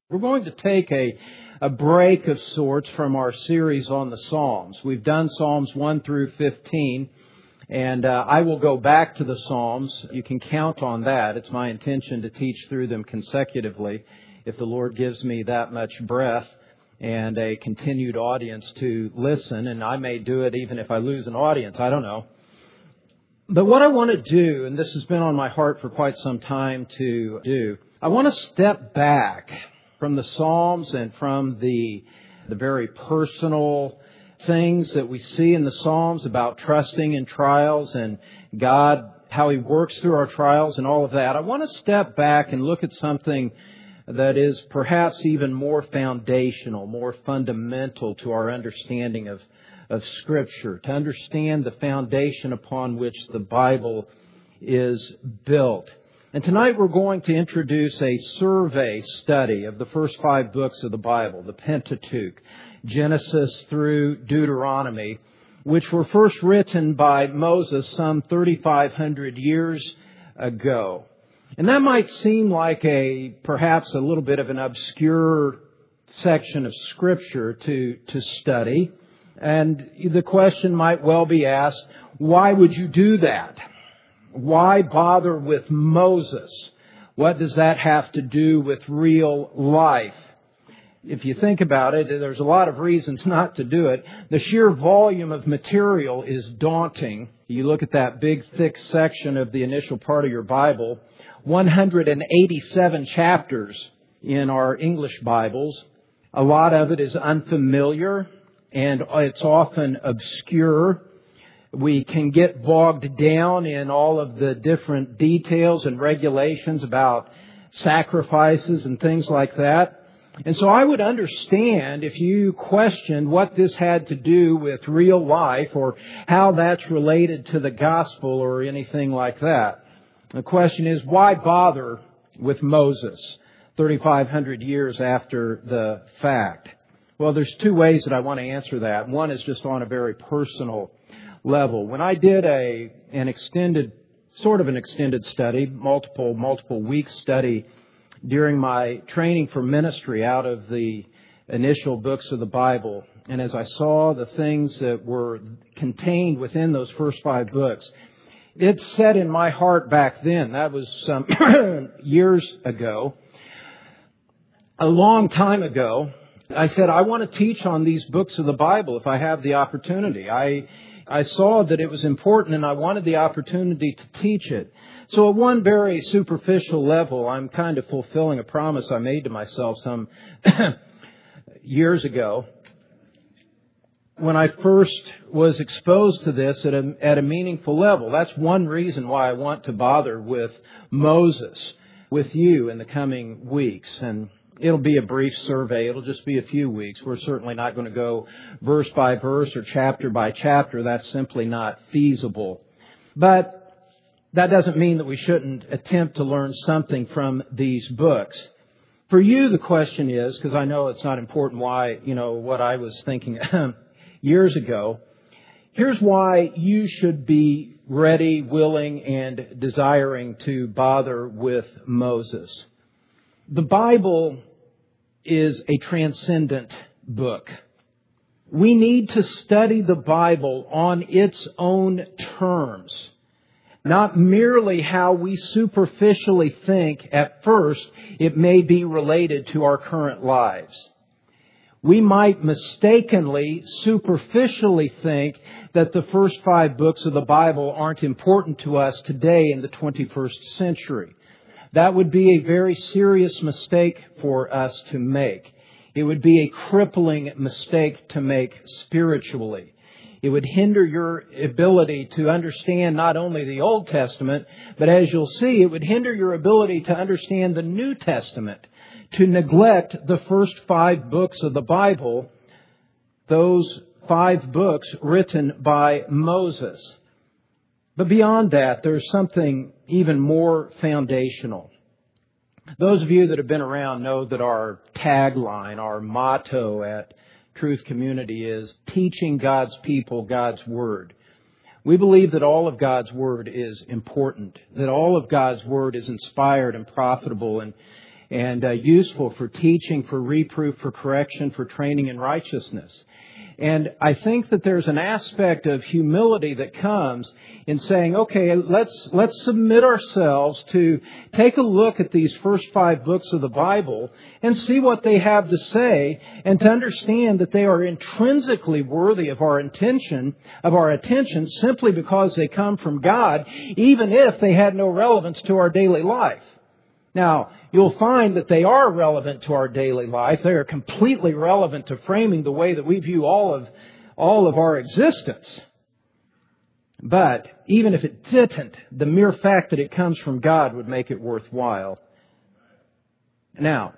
We're going to take a break of sorts from our series on the Psalms. We've done Psalms 1 through 15, and I will go back to the Psalms. You can count on that. It's my intention to teach through them consecutively if the Lord gives me that much breath and a continued audience to listen, and I may do it even if I lose an audience. I don't know. But what I want to do, and this has been on my heart for quite some time to do, I want to step back from the Psalms and from the very personal things that we see in the Psalms about trusting in trials and God, how He works through our trials and all of that. I want to step back and look at something that is perhaps even more foundational, more fundamental to our understanding of Scripture, to understand the foundation upon which the Bible is built. And tonight we're going to introduce a survey study of the first 5 books of the Bible, the Pentateuch, Genesis through Deuteronomy, which were first written by Moses some 3,500 years ago. And that might seem like perhaps a little bit of an obscure section of Scripture to study. And the question might well be asked, why would you do that? Why bother with Moses? What does that have to do with real life? If you think about it, there's a lot of reasons not to do it. The sheer volume of material is daunting. You look at that big, thick section of the initial part of your Bible, 187 chapters in our English Bibles. A lot of it is unfamiliar, and it's often obscure. We can get bogged down in all of the different details and regulations about sacrifices and things like that. And so I would understand if you questioned what this had to do with real life or how that's related to the gospel or anything like that. The question is, why bother with Moses 3,500 years after the fact? Well, there's 2 ways that I want to answer that. One is just on a very personal level. When I did an extended study, multiple week study during my training for ministry out of the initial books of the Bible, and as I saw the things that were contained within those first 5 books, it set in my heart back then, that was some years ago, a long time ago, I said, I want to teach on these books of the Bible if I have the opportunity. I saw that it was important and I wanted the opportunity to teach it. So at one very superficial level, I'm kind of fulfilling a promise I made to myself some years ago. When I first was exposed to this at a meaningful level, that's one reason why I want to bother with Moses with you in the coming weeks. And it'll be a brief survey. It'll just be a few weeks. We're certainly not going to go verse by verse or chapter by chapter. That's simply not feasible. But that doesn't mean that we shouldn't attempt to learn something from these books. For you, the question is, because I know it's not important why, what I was thinking years ago, here's why you should be ready, willing, and desiring to bother with Moses. The Bible is a transcendent book. We need to study the Bible on its own terms, not merely how we superficially think at first it may be related to our current lives. We might mistakenly, superficially think that the first 5 books of the Bible aren't important to us today in the 21st century. That would be a very serious mistake for us to make. It would be a crippling mistake to make spiritually. It would hinder your ability to understand not only the Old Testament, but as you'll see, it would hinder your ability to understand the New Testament. To neglect the first 5 books of the Bible, those 5 books written by Moses. But beyond that, there's something even more foundational. Those of you that have been around know that our tagline, our motto at Truth Community is teaching God's people God's Word. We believe that all of God's Word is important, that all of God's Word is inspired and profitable, and and useful for teaching, for reproof, for correction, for training in righteousness. And I think that there's an aspect of humility that comes in saying, okay, let's submit ourselves to take a look at these first 5 books of the Bible and see what they have to say, and to understand that they are intrinsically worthy of our attention simply because they come from God, even if they had no relevance to our daily life. Now, you'll find that they are relevant to our daily life. They are completely relevant to framing the way that we view all of our existence. But even if it didn't, the mere fact that it comes from God would make it worthwhile. Now,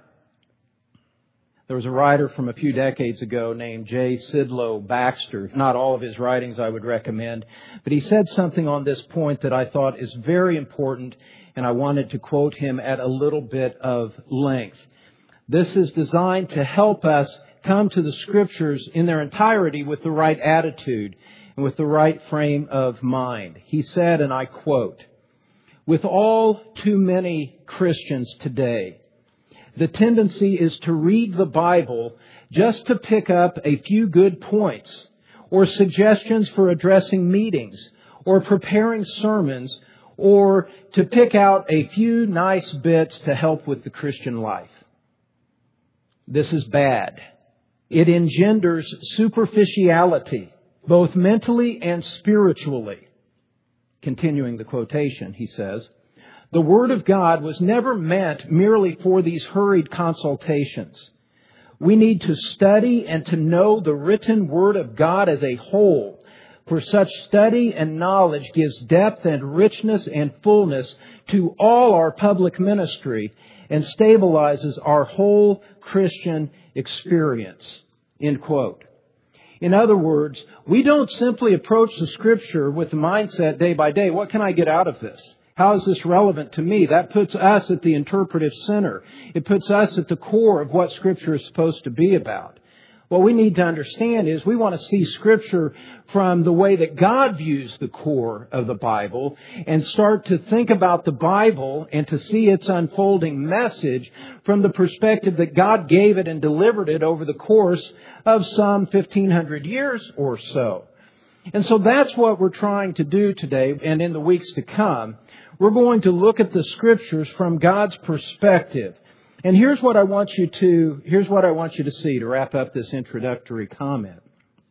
there was a writer from a few decades ago named J. Sidlow Baxter. Not all of his writings I would recommend, but he said something on this point that I thought is very important, and I wanted to quote him at a little bit of length. This is designed to help us come to the Scriptures in their entirety with the right attitude and with the right frame of mind. He said, and I quote, "With all too many Christians today, the tendency is to read the Bible just to pick up a few good points or suggestions for addressing meetings or preparing sermons, or to pick out a few nice bits to help with the Christian life. This is bad. It engenders superficiality, both mentally and spiritually." Continuing the quotation, he says, "The Word of God was never meant merely for these hurried consultations. We need to study and to know the written Word of God as a whole, for such study and knowledge gives depth and richness and fullness to all our public ministry and stabilizes our whole Christian experience." End quote. In other words, we don't simply approach the Scripture with the mindset day by day, what can I get out of this? How is this relevant to me? That puts us at the interpretive center. It puts us at the core of what Scripture is supposed to be about. What we need to understand is we want to see Scripture from the way that God views the core of the Bible, and start to think about the Bible and to see its unfolding message from the perspective that God gave it and delivered it over the course of some 1,500 years or so. And so that's what we're trying to do today, and in the weeks to come. We're going to look at the Scriptures from God's perspective. And here's what I want you to see to wrap up this introductory comment.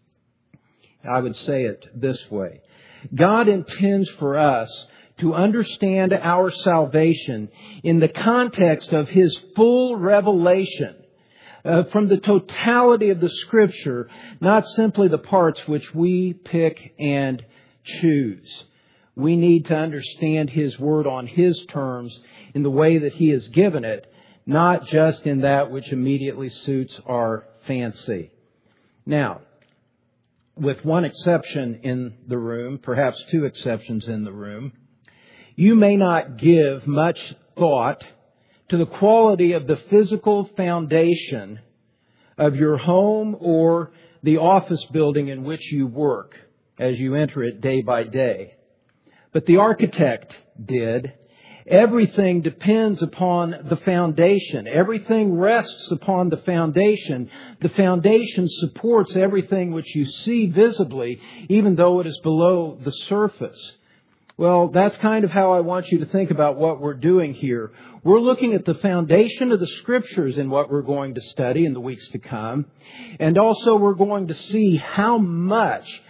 I would say it this way. God intends for us to understand our salvation in the context of His full revelation from the totality of the Scripture, not simply the parts which we pick and choose. We need to understand His Word on His terms in the way that He has given it, not just in that which immediately suits our fancy. Now, with one exception in the room, perhaps 2 exceptions in the room, you may not give much thought to the quality of the physical foundation of your home or the office building in which you work as you enter it day by day. But the architect did. Everything depends upon the foundation. Everything rests upon the foundation. The foundation supports everything which you see visibly, even though it is below the surface. Well, that's kind of how I want you to think about what we're doing here. We're looking at the foundation of the Scriptures in what we're going to study in the weeks to come. And also we're going to see how much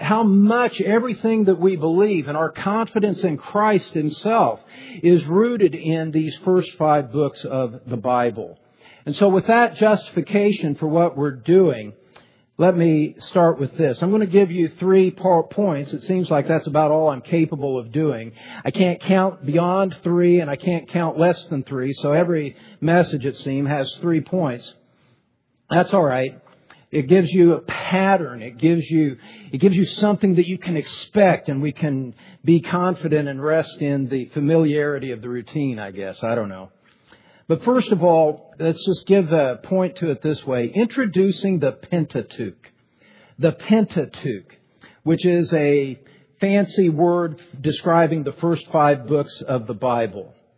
everything that we believe and our confidence in Christ Himself is rooted in these first 5 books of the Bible. And so with that justification for what we're doing, let me start with this. I'm going to give you 3 points. It seems like that's about all I'm capable of doing. I can't count beyond 3 and I can't count less than 3. So every message, it seems, has 3 points. That's all right. It gives you a pattern. It gives you something that you can expect, and we can be confident and rest in the familiarity of the routine, I guess. I don't know. But first of all, let's just give a point to it this way. Introducing the Pentateuch. The Pentateuch, which is a fancy word describing the first 5 books of the Bible.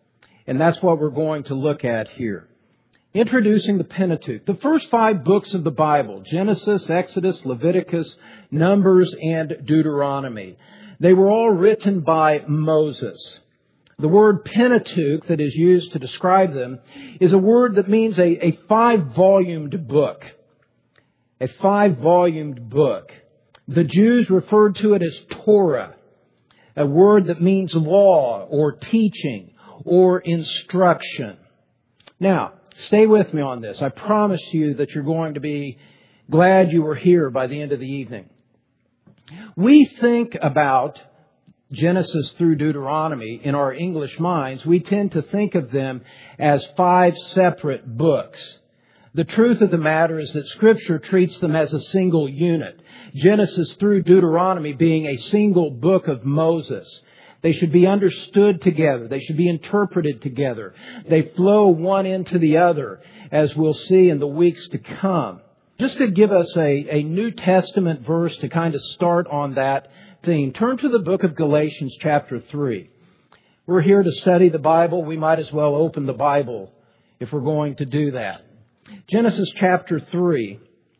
And that's what we're going to look at here. Introducing the Pentateuch. The first 5 books of the Bible, Genesis, Exodus, Leviticus, Numbers, and Deuteronomy. They were all written by Moses. The word Pentateuch that is used to describe them is a word that means a 5-volumed book. A 5-volumed book. The Jews referred to it as Torah, a word that means law or teaching or instruction. Now, stay with me on this. I promise you that you're going to be glad you were here by the end of the evening. We think about Genesis through Deuteronomy in our English minds. We tend to think of them as 5 separate books. The truth of the matter is that Scripture treats them as a single unit. Genesis through Deuteronomy being a single book of Moses. They should be understood together. They should be interpreted together. They flow one into the other, as we'll see in the weeks to come. Just to give us a New Testament verse to kind of start on that theme, turn to the book of Galatians chapter 3. We're here to study the Bible. We might as well open the Bible if we're going to do that. Genesis chapter 3,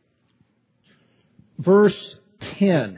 verse 10.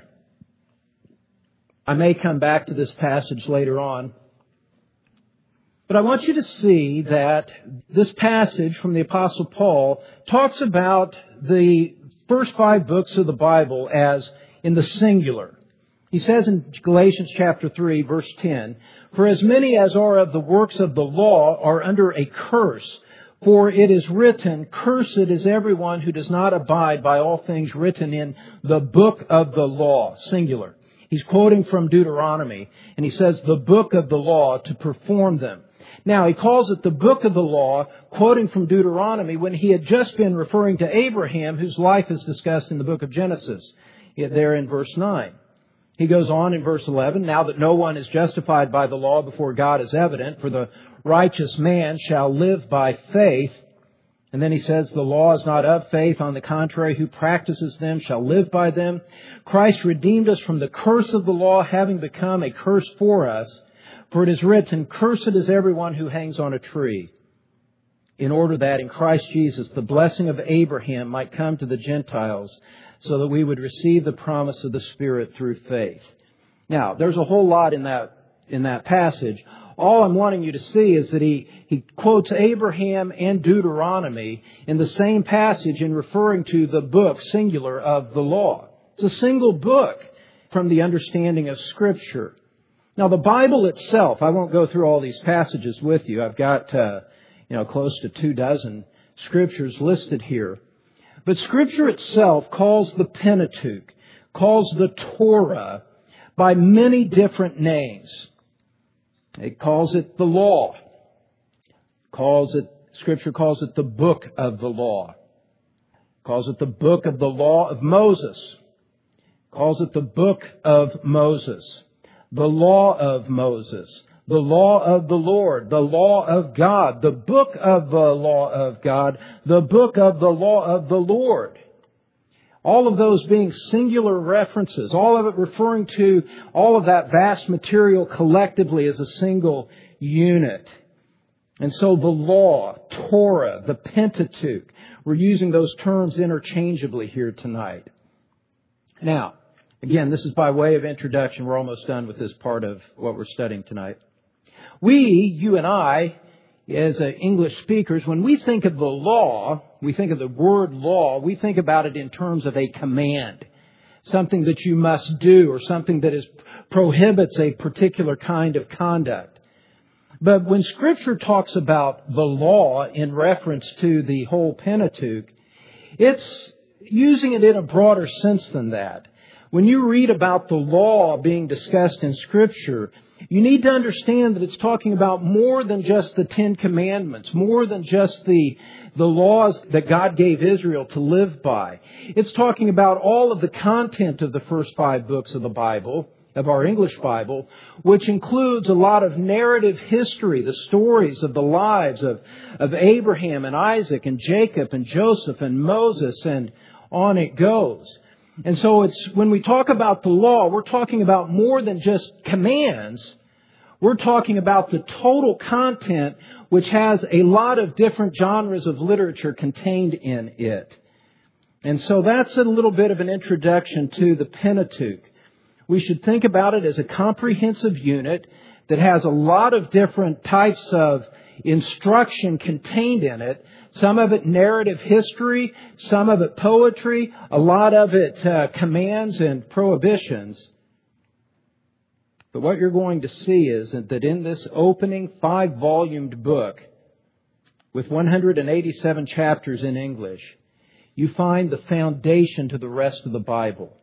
I may come back to this passage later on. But I want you to see that this passage from the Apostle Paul talks about the first 5 books of the Bible as in the singular. He says in Galatians chapter 3, verse 10, "For as many as are of the works of the law are under a curse. For it is written, Cursed is everyone who does not abide by all things written in the book of the law," singular. He's quoting from Deuteronomy, and he says the book of the law to perform them. Now, he calls it the book of the law, quoting from Deuteronomy, when he had just been referring to Abraham, whose life is discussed in the book of Genesis, there in verse 9. He goes on in verse 11, "Now that no one is justified by the law before God is evident, for the righteous man shall live by faith." And then he says, "The law is not of faith. On the contrary, who practices them shall live by them. Christ redeemed us from the curse of the law, having become a curse for us. For it is written, Cursed is everyone who hangs on a tree, in order that in Christ Jesus the blessing of Abraham might come to the Gentiles, so that we would receive the promise of the Spirit through faith." Now, there's a whole lot in that passage. All I'm wanting you to see is that he quotes Abraham and Deuteronomy in the same passage in referring to the book, singular, of the law. It's a single book from the understanding of Scripture. Now, the Bible itself, I won't go through all these passages with you. I've got, close to 24 Scriptures listed here. But Scripture itself calls the Pentateuch, calls the Torah by many different names. It calls it the law. Scripture calls it the book of the law. Calls it the book of the law of Moses. Calls it the book of Moses. The law of Moses. The law of the Lord. The law of God. The book of the law of God. The book of the law of the Lord. All of those being singular references. All of it referring to all of that vast material collectively as a single unit. And so the law, Torah, the Pentateuch, we're using those terms interchangeably here tonight. Now, again, this is by way of introduction. We're almost done with this part of what we're studying tonight. You and I, as English speakers, when we think of the law, we think of the word law, we think about it in terms of a command. Something that you must do or something that prohibits a particular kind of conduct. But when Scripture talks about the law in reference to the whole Pentateuch, it's using it in a broader sense than that. When you read about the law being discussed in Scripture, you need to understand that it's talking about more than just the 10 Commandments, more than just the laws that God gave Israel to live by. It's talking about all of the content of the first 5 books of the Bible, of our English Bible, which includes a lot of narrative history, the stories of the lives of Abraham and Isaac and Jacob and Joseph and Moses, and on it goes. And so when we talk about the law, we're talking about more than just commands. We're talking about the total content, which has a lot of different genres of literature contained in it. And so that's a little bit of an introduction to the Pentateuch. We should think about it as a comprehensive unit that has a lot of different types of instruction contained in it. Some of it narrative history, some of it poetry, a lot of it commands and prohibitions. But what you're going to see is that in this opening 5-volumed book with 187 chapters in English, you find the foundation to the rest of the Bible.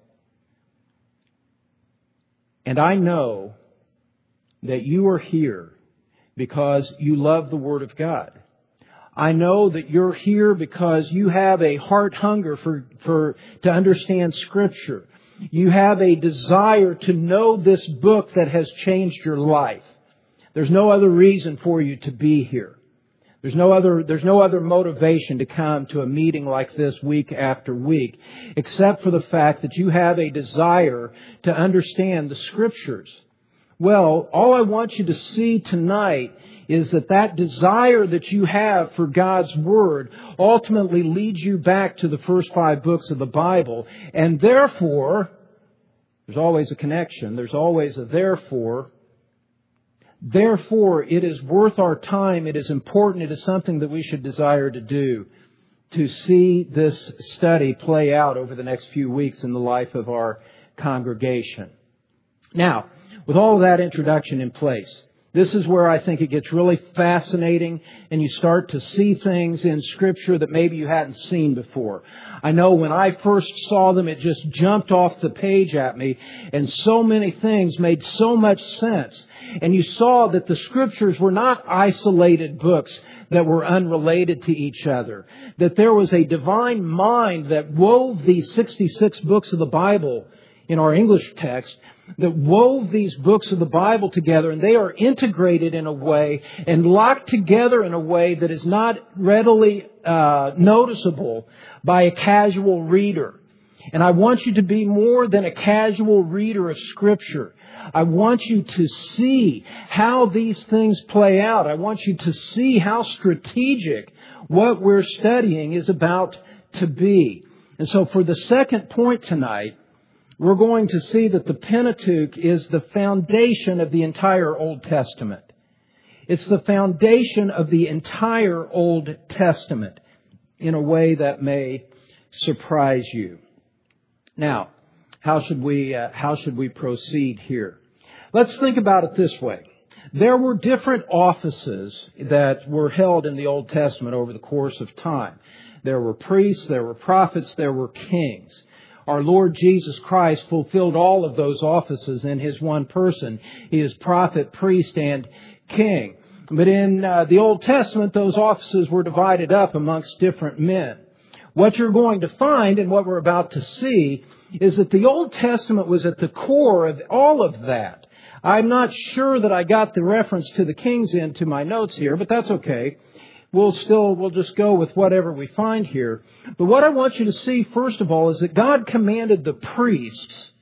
And I know that you are here because you love the Word of God. I know that you're here because you have a heart hunger to understand Scripture. You have a desire to know this book that has changed your life. There's no other reason for you to be here. There's no other motivation to come to a meeting like this week after week, except for the fact that you have a desire to understand the Scriptures. Well, all I want you to see tonight is that desire that you have for God's Word ultimately leads you back to the first 5 books of the Bible. And therefore, there's always a connection. There's always a therefore. Therefore, it is worth our time. It is important. It is something that we should desire to do, to see this study play out over the next few weeks in the life of our congregation. Now, with all of that introduction in place, this is where I think it gets really fascinating and you start to see things in Scripture that maybe you hadn't seen before. I know when I first saw them, it just jumped off the page at me, and so many things made so much sense. And you saw that the Scriptures were not isolated books that were unrelated to each other. That there was a divine mind that wove these 66 books of the Bible in our English text, that wove these books of the Bible together, and they are integrated in a way and locked together in a way that is not readily noticeable by a casual reader. And I want you to be more than a casual reader of Scripture. I want you to see how these things play out. I want you to see how strategic what we're studying is about to be. And so for the second point tonight, we're going to see that the Pentateuch is the foundation of the entire Old Testament. It's the foundation of the entire Old Testament in a way that may surprise you. Now, how should we proceed here? Let's think about it this way. There were different offices that were held in the Old Testament over the course of time. There were priests, there were prophets, there were kings. Our Lord Jesus Christ fulfilled all of those offices in His one person. He is prophet, priest, and king. But in the Old Testament, those offices were divided up amongst different men. What you're going to find, and what we're about to see, is that the Old Testament was at the core of all of that. I'm not sure that I got the reference to the kings into my notes here, but that's okay. We'll just go with whatever we find here. But what I want you to see, first of all, is that God commanded the priests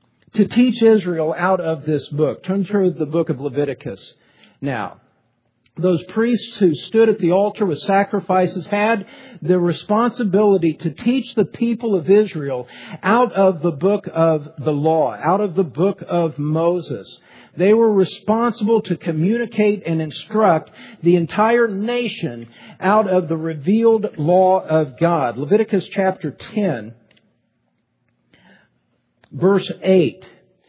to teach Israel out of this book. Turn to the book of Leviticus now. Those priests who stood at the altar with sacrifices had the responsibility to teach the people of Israel out of the book of the law, out of the book of Moses. They were responsible to communicate and instruct the entire nation out of the revealed law of God. Leviticus chapter 10, verse 8.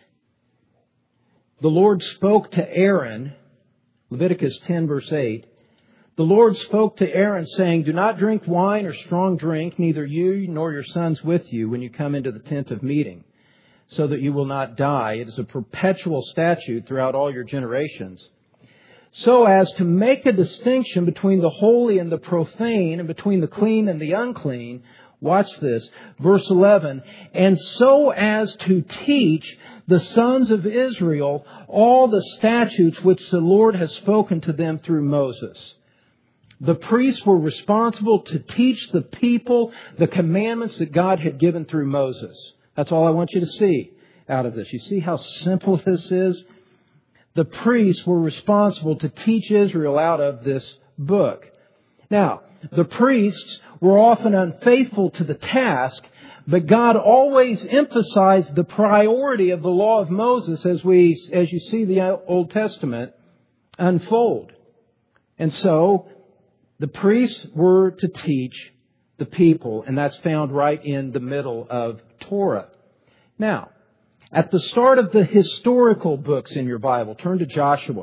The Lord spoke to Aaron, Leviticus 10, verse 8. The Lord spoke to Aaron, saying, "Do not drink wine or strong drink, neither you nor your sons with you, when you come into the tent of meeting, so that you will not die. It is a perpetual statute throughout all your generations. So as to make a distinction between the holy and the profane, and between the clean and the unclean." Watch this, verse 11. "And so as to teach the sons of Israel all the statutes which the Lord has spoken to them through Moses." The priests were responsible to teach the people the commandments that God had given through Moses. That's all I want you to see out of this. You see how simple this is? The priests were responsible to teach Israel out of this book. Now, the priests were often unfaithful to the task, but God always emphasized the priority of the law of Moses as you see the Old Testament unfold. And so, the priests were to teach the people, and that's found right in the middle of Torah. Now, at the start of the historical books in your Bible, turn to Joshua.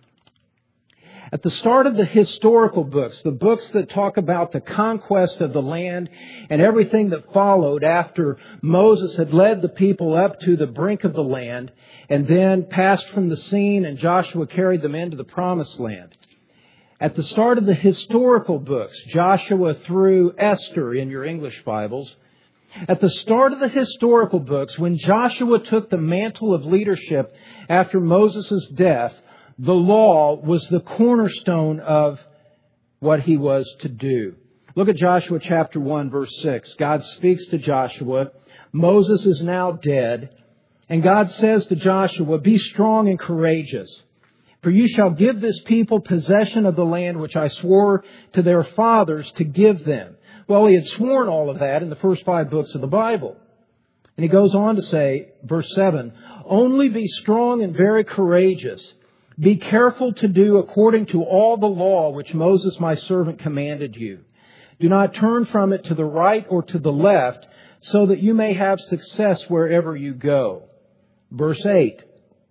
At the start of the historical books, the books that talk about the conquest of the land and everything that followed after Moses had led the people up to the brink of the land and then passed from the scene and Joshua carried them into the promised land. At the start of the historical books, Joshua through Esther in your English Bibles, at the start of the historical books, when Joshua took the mantle of leadership after Moses' death, the law was the cornerstone of what he was to do. Look at Joshua chapter 1, verse 6. God speaks to Joshua. Moses is now dead. And God says to Joshua, "Be strong and courageous, for you shall give this people possession of the land which I swore to their fathers to give them." Well, he had sworn all of that in the first 5 books of the Bible. And he goes on to say, verse 7, "Only be strong and very courageous. Be careful to do according to all the law which Moses my servant commanded you. Do not turn from it to the right or to the left, so that you may have success wherever you go." Verse 8,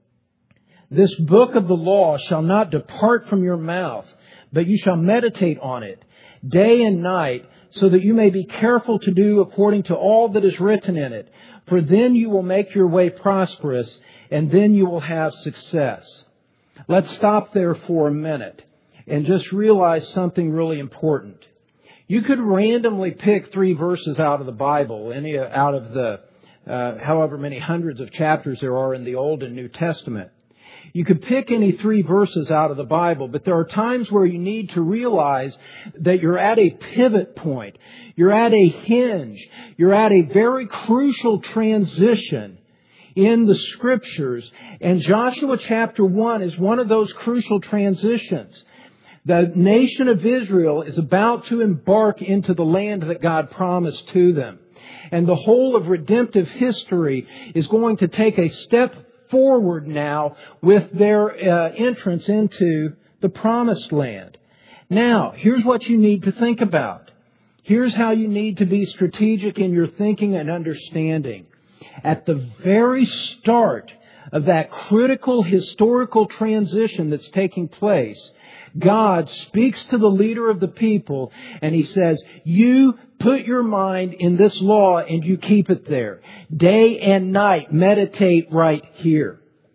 "This book of the law shall not depart from your mouth, but you shall meditate on it day and night, so that you may be careful to do according to all that is written in it. For then you will make your way prosperous, and then you will have success." Let's stop there for a minute and just realize something really important. You could randomly pick 3 verses out of the Bible, any out of the however many hundreds of chapters there are in the Old and New Testament. You could pick any 3 verses out of the Bible, but there are times where you need to realize that you're at a pivot point. You're at a hinge. You're at a very crucial transition in the Scriptures. And Joshua chapter 1 is one of those crucial transitions. The nation of Israel is about to embark into the land that God promised to them. And the whole of redemptive history is going to take a step forward now with their entrance into the promised land. Now, here's what you need to think about. Here's how you need to be strategic in your thinking and understanding. At the very start of that critical historical transition that's taking place, God speaks to the leader of the people and He says, "You put your mind in this law and you keep it there. Day and night, meditate right here."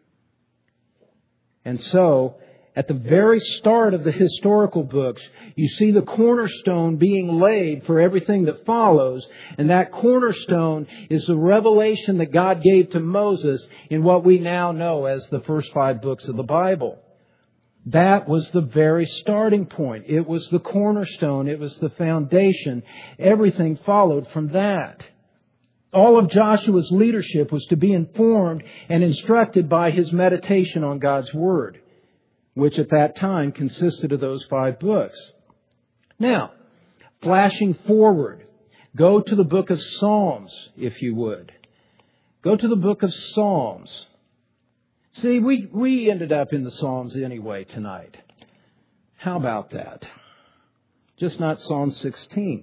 And so, at the very start of the historical books, you see the cornerstone being laid for everything that follows. And that cornerstone is the revelation that God gave to Moses in what we now know as the first 5 books of the Bible. That was the very starting point. It was the cornerstone. It was the foundation. Everything followed from that. All of Joshua's leadership was to be informed and instructed by his meditation on God's Word, which at that time consisted of those 5 books. Now, flashing forward, go to the book of Psalms, if you would. Go to the book of Psalms. See, we ended up in the Psalms anyway tonight. How about that? Just not Psalm 16.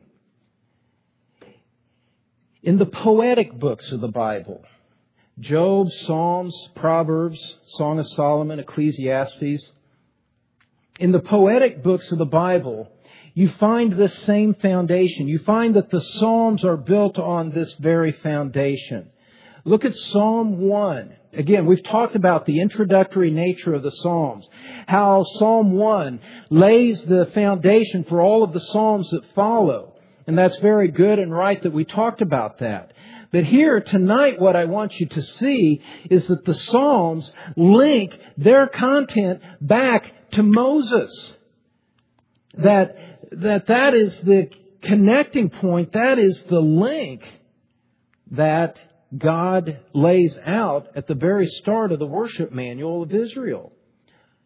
In the poetic books of the Bible, Job, Psalms, Proverbs, Song of Solomon, Ecclesiastes, in the poetic books of the Bible, you find this same foundation. You find that the Psalms are built on this very foundation. Look at Psalm 1. Again, we've talked about the introductory nature of the Psalms. How Psalm 1 lays the foundation for all of the Psalms that follow. And that's very good and right that we talked about that. But here tonight what I want you to see is that the Psalms link their content back to Moses. That is the connecting point. That is the link that God lays out at the very start of the worship manual of Israel.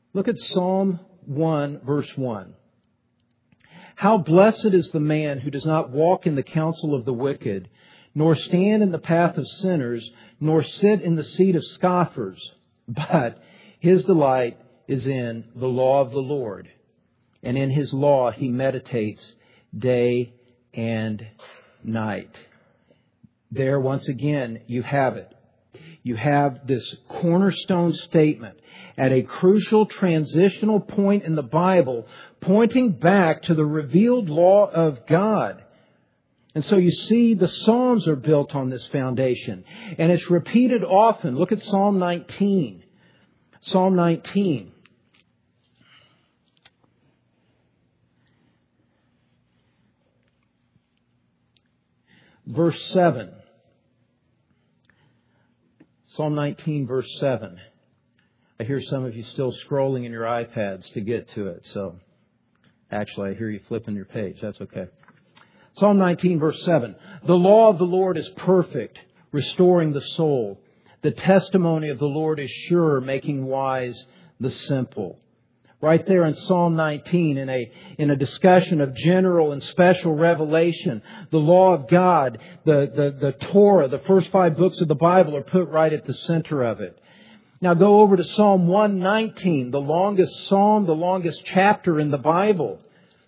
Look at Psalm 1, verse 1. How blessed is the man who does not walk in the counsel of the wicked, nor stand in the path of sinners, nor sit in the seat of scoffers, but his delight is in the law of the Lord, and in His law he meditates day and night. There, once again, you have it. You have this cornerstone statement at a crucial transitional point in the Bible, pointing back to the revealed law of God. And so you see the Psalms are built on this foundation. And it's repeated often. Look at Psalm 19. Psalm 19. Verse 7. Psalm 19, verse 7. I hear some of you still scrolling in your iPads to get to it. So, actually, I hear you flipping your page. That's okay. Psalm 19, verse 7. The law of the Lord is perfect, restoring the soul. The testimony of the Lord is sure, making wise the simple. Right there in Psalm 19, in a discussion of general and special revelation, the law of God, the Torah, the first 5 books of the Bible are put right at the center of it. Now go over to Psalm 119, the longest psalm, the longest chapter in the Bible.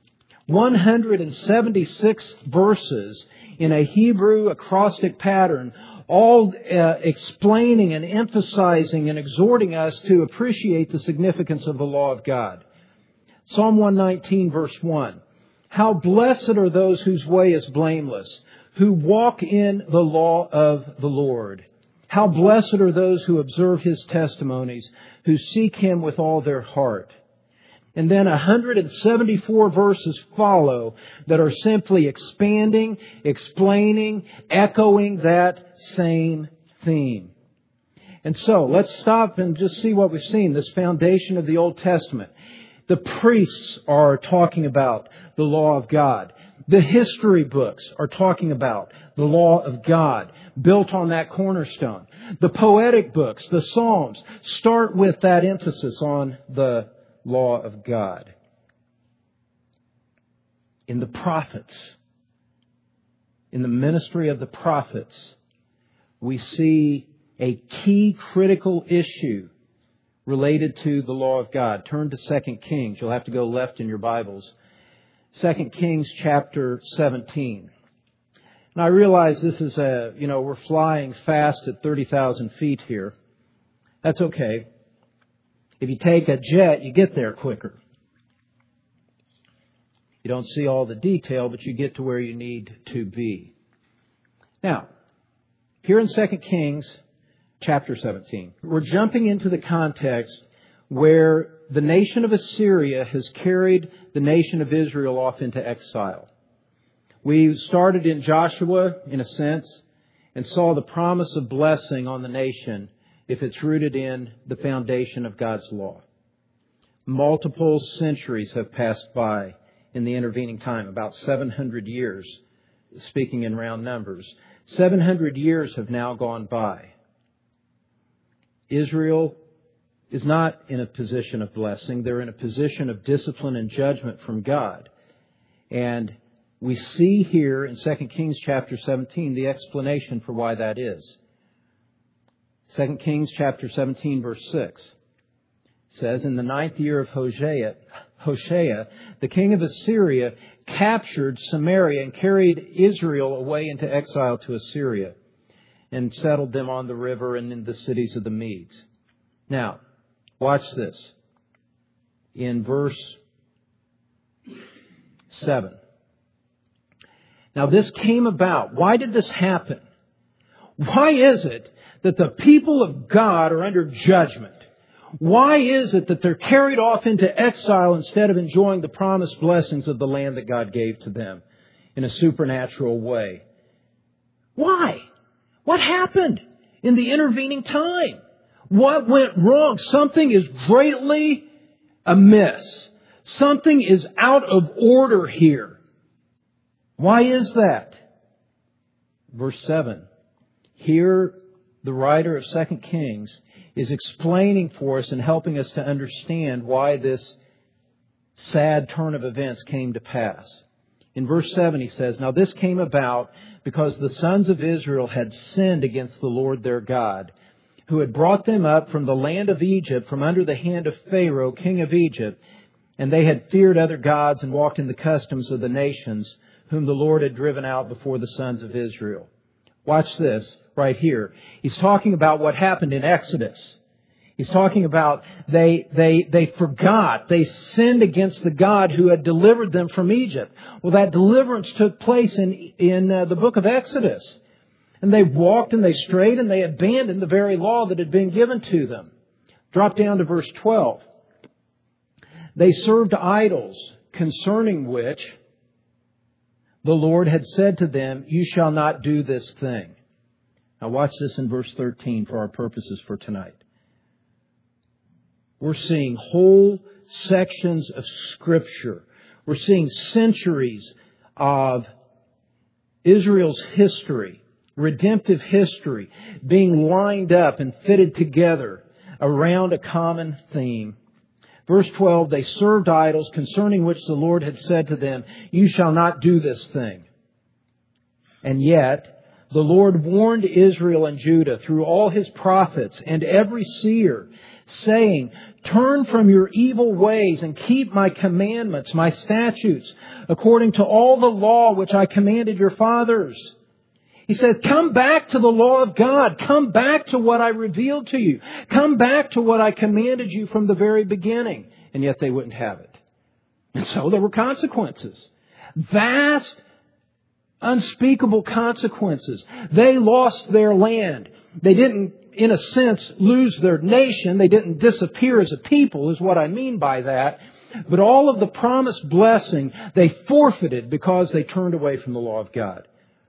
176 verses in a Hebrew acrostic pattern, all explaining and emphasizing and exhorting us to appreciate the significance of the law of God. Psalm 119, verse 1. How blessed are those whose way is blameless, who walk in the law of the Lord. How blessed are those who observe His testimonies, who seek Him with all their heart. And then 174 verses follow that are simply expanding, explaining, echoing that same theme. And so, let's stop and just see what we've seen, this foundation of the Old Testament. The priests are talking about the law of God. The history books are talking about the law of God, built on that cornerstone. The poetic books, the Psalms, start with that emphasis on the law of God. In the prophets, in the ministry of the prophets, we see a key critical issue related to the law of God. Turn to 2 Kings. You'll have to go left in your Bibles. 2 Kings chapter 17. And I realize this is we're flying fast at 30,000 feet here. That's okay. If you take a jet, you get there quicker. You don't see all the detail, but you get to where you need to be. Now, here in 2 Kings chapter 17, we're jumping into the context where the nation of Assyria has carried the nation of Israel off into exile. We started in Joshua, in a sense, and saw the promise of blessing on the nation if it's rooted in the foundation of God's law. Multiple centuries have passed by in the intervening time, about 700 years, speaking in round numbers. 700 years have now gone by. Israel is not in a position of blessing. They're in a position of discipline and judgment from God. And we see here in 2 Kings chapter 17 the explanation for why that is. 2 Kings chapter 17 verse 6 says, in the 9th year of Hoshea, the king of Assyria captured Samaria and carried Israel away into exile to Assyria and settled them on the river and in the cities of the Medes. Now, watch this. In verse 7. Now this came about. Why did this happen? Why is it that the people of God are under judgment? Why is it that they're carried off into exile instead of enjoying the promised blessings of the land that God gave to them in a supernatural way? Why? What happened in the intervening time? What went wrong? Something is greatly amiss. Something is out of order here. Why is that? Verse 7. Here, the writer of 2 Kings is explaining for us and helping us to understand why this sad turn of events came to pass. In verse 7 he says, "Now this came about because the sons of Israel had sinned against the Lord their God, who had brought them up from the land of Egypt, from under the hand of Pharaoh, king of Egypt, and they had feared other gods and walked in the customs of the nations, whom the Lord had driven out before the sons of Israel." Watch this right here. He's talking about what happened in Exodus. He's talking about they forgot. They sinned against the God who had delivered them from Egypt. Well, that deliverance took place in the book of Exodus. And they walked and they strayed and they abandoned the very law that had been given to them. Drop down to verse 12. "They served idols, concerning which the Lord had said to them, 'You shall not do this thing.'" Now watch this in verse 13 for our purposes for tonight. We're seeing whole sections of Scripture. We're seeing centuries of Israel's history, redemptive history, being lined up and fitted together around a common theme. Verse 12, "They served idols, concerning which the Lord had said to them, 'You shall not do this thing.' And yet, the Lord warned Israel and Judah through all His prophets and every seer, saying, 'Turn from your evil ways and keep my commandments, my statutes, according to all the law which I commanded your fathers.'" He says, come back to the law of God. Come back to what I revealed to you. Come back to what I commanded you from the very beginning. And yet they wouldn't have it. And so there were consequences. Vast, unspeakable consequences. They lost their land. They didn't, in a sense, lose their nation. They didn't disappear as a people, is what I mean by that. But all of the promised blessing, they forfeited because they turned away from the law of God.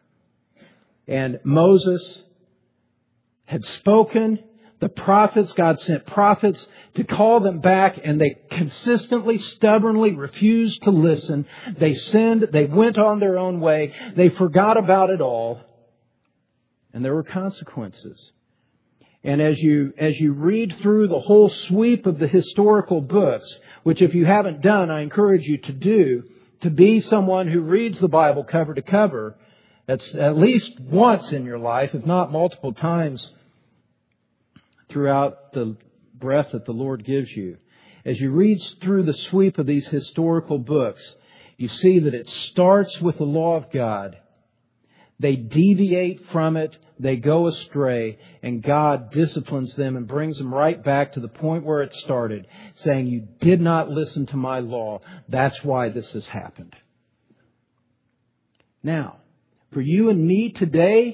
And Moses had spoken. The prophets, God sent prophets to call them back, and they consistently, stubbornly refused to listen. They sinned. They went on their own way. They forgot about it all. And there were consequences. And as you read through the whole sweep of the historical books, which if you haven't done, I encourage you to do, to be someone who reads the Bible cover to cover, that's at least once in your life, if not multiple times throughout the breath that the Lord gives you. As you read through the sweep of these historical books, you see that it starts with the law of God. They deviate from it, they go astray, and God disciplines them and brings them right back to the point where it started, saying, "You did not listen to my law. That's why this has happened." Now, for you and me today,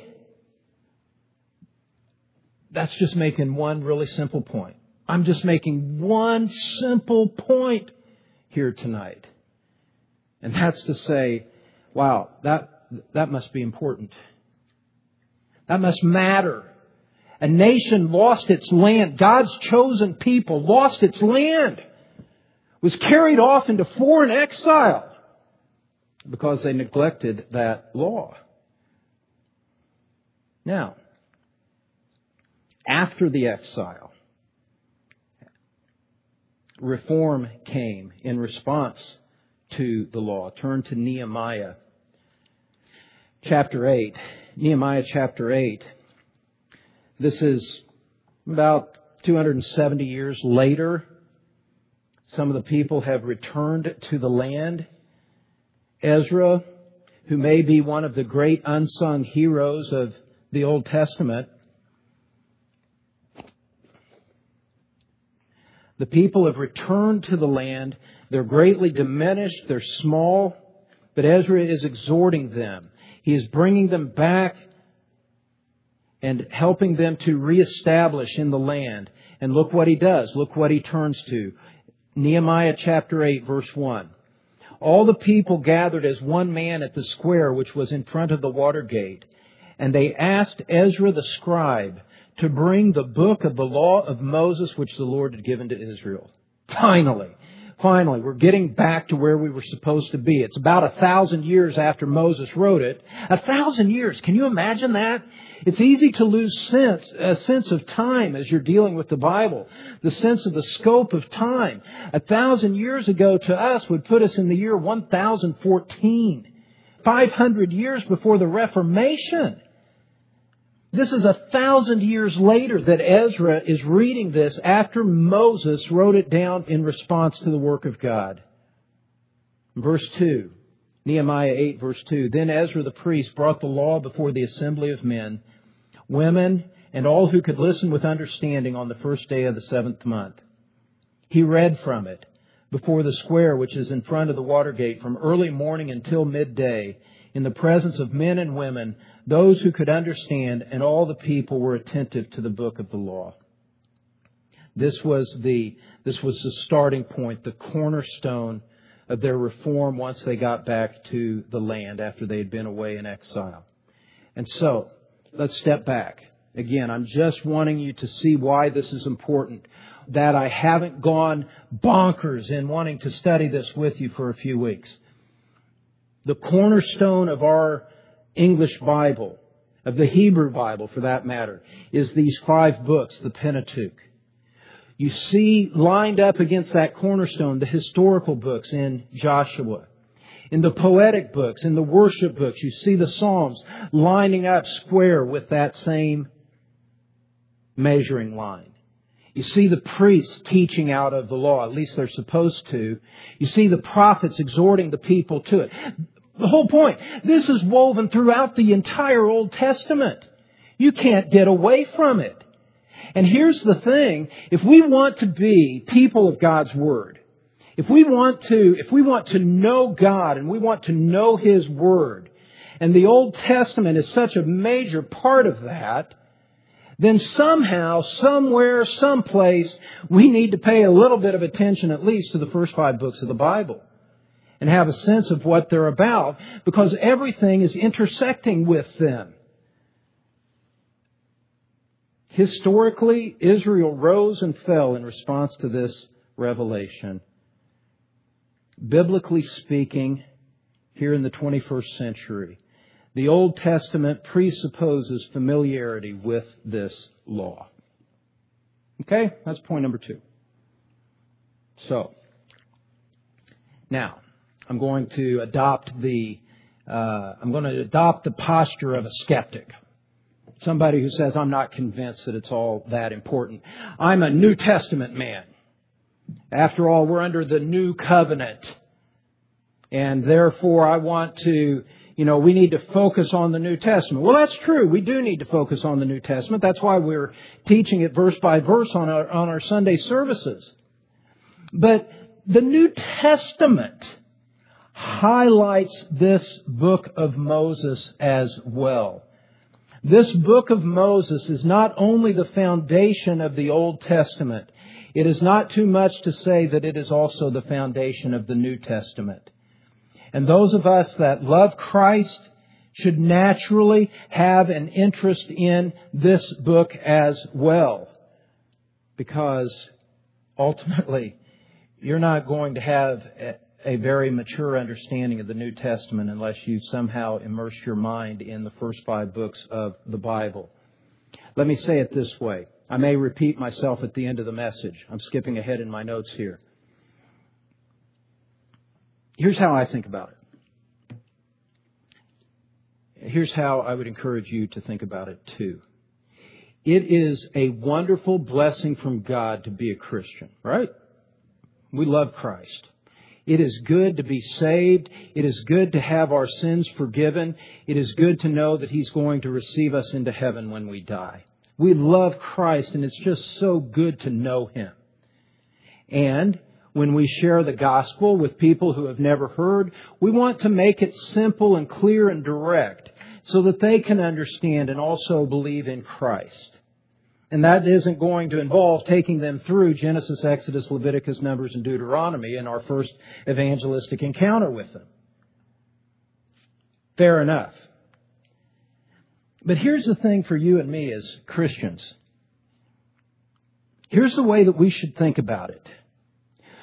that's just making one really simple point. I'm just making one simple point here tonight. And that's to say, wow, that must be important. That must matter. A nation lost its land. God's chosen people lost its land. Was carried off into foreign exile because they neglected that law. Now, after the exile, reform came in response to the law. Turn to Nehemiah chapter 8. Nehemiah chapter 8. This is about 270 years later. Some of the people have returned to the land. Ezra, who may be one of the great unsung heroes of the Old Testament, the people have returned to the land. They're greatly diminished. They're small. But Ezra is exhorting them. He is bringing them back and helping them to reestablish in the land. And look what he does. Look what he turns to. Nehemiah chapter 8, verse 1. "All the people gathered as one man at the square which was in front of the water gate. And they asked Ezra the scribe to bring the book of the law of Moses which the Lord had given to Israel." Finally, finally, we're getting back to where we were supposed to be. It's about 1,000 years after Moses wrote it. 1,000 years. Can you imagine that? It's easy to lose a sense of time as you're dealing with the Bible. The sense of the scope of time. 1,000 years ago to us would put us in the year 1014. 500 years before the Reformation. This is 1,000 years later that Ezra is reading this after Moses wrote it down in response to the work of God. Verse 2, Nehemiah 8, verse 2. Then Ezra the priest brought the law before the assembly of men, women, and all who could listen with understanding on the first day of the 7th month. He read from it before the square which is in front of the water gate from early morning until midday, in the presence of men and women, those who could understand, and all the people were attentive to the book of the law. This was the starting point, the cornerstone of their reform once they got back to the land after they had been away in exile. And so, let's step back. Again, I'm just wanting you to see why this is important. That I haven't gone bonkers in wanting to study this with you for a few weeks. The cornerstone of our English Bible, of the Hebrew Bible for that matter, is these 5 books, the Pentateuch. You see lined up against that cornerstone the historical books in Joshua. In the poetic books, in the worship books, you see the Psalms lining up square with that same measuring line. You see the priests teaching out of the law, at least they're supposed to. You see the prophets exhorting the people to it. The whole point, this is woven throughout the entire Old Testament. You can't get away from it. And here's the thing, if we want to be people of God's Word, if we want to know God and we want to know His Word, and the Old Testament is such a major part of that, then somehow, somewhere, someplace, we need to pay a little bit of attention at least to the first 5 books of the Bible and have a sense of what they're about, because everything is intersecting with them. Historically, Israel rose and fell in response to this revelation. Biblically speaking, here in the 21st century, the Old Testament presupposes familiarity with this law. Okay, that's point number 2. So, now, I'm going to adopt the posture of a skeptic. Somebody who says, I'm not convinced that it's all that important. I'm a New Testament man. After all, we're under the New Covenant. And therefore, I want to, we need to focus on the New Testament. Well, that's true. We do need to focus on the New Testament. That's why we're teaching it verse by verse on our Sunday services. But the New Testament highlights this book of Moses as well. This book of Moses is not only the foundation of the Old Testament. It is not too much to say that it is also the foundation of the New Testament. And those of us that love Christ should naturally have an interest in this book as well. Because ultimately, you're not going to have a very mature understanding of the New Testament unless you somehow immerse your mind in the first 5 books of the Bible. Let me say it this way. I may repeat myself at the end of the message. I'm skipping ahead in my notes here. Here's how I think about it. Here's how I would encourage you to think about it too. It is a wonderful blessing from God to be a Christian, right? We love Christ. It is good to be saved. It is good to have our sins forgiven. It is good to know that He's going to receive us into heaven when we die. We love Christ, and it's just so good to know Him. And when we share the gospel with people who have never heard, we want to make it simple and clear and direct so that they can understand and also believe in Christ. And that isn't going to involve taking them through Genesis, Exodus, Leviticus, Numbers, and Deuteronomy in our first evangelistic encounter with them. Fair enough. But here's the thing for you and me as Christians. Here's the way that we should think about it.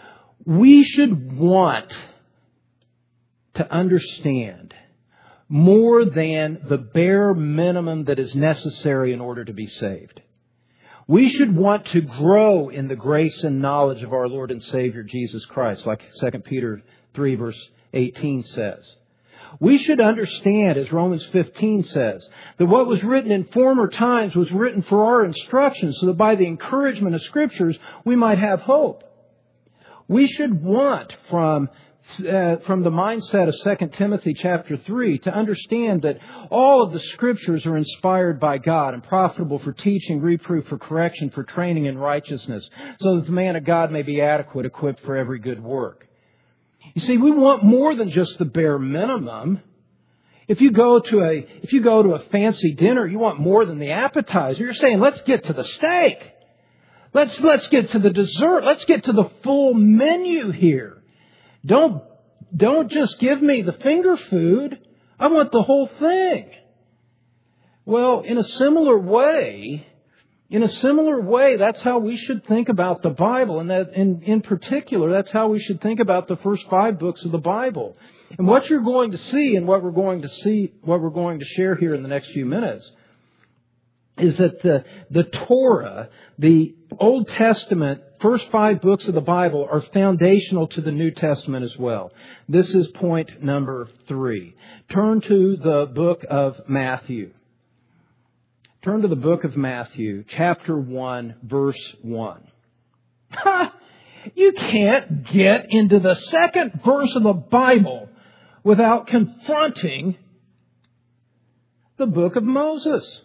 We should want to understand more than the bare minimum that is necessary in order to be saved. We should want to grow in the grace and knowledge of our Lord and Savior Jesus Christ, like 2 Peter 3 verse 18 says. We should understand, as Romans 15 says, that what was written in former times was written for our instruction, so that by the encouragement of Scriptures we might have hope. We should want from the mindset of 2 Timothy chapter 3 to understand that all of the Scriptures are inspired by God and profitable for teaching, reproof, for correction, for training in righteousness, so that the man of God may be adequate, equipped for every good work. You see, we want more than just the bare minimum. If you go to a fancy dinner, you want more than the appetizer. You're saying, let's get to the steak. Let's get to the dessert. Let's get to the full menu here. Don't just give me the finger food. I want the whole thing. Well, in a similar way, that's how we should think about the Bible. And that in particular, that's how we should think about the first 5 books of the Bible. And what you're going to see and what we're going to share here in the next few minutes is that the Torah, the Old Testament, first 5 books of the Bible are foundational to the New Testament as well. This is point number 3. Turn to the book of Matthew. Turn to the book of Matthew, chapter 1, verse 1. You can't get into the second verse of the Bible without confronting the book of Moses.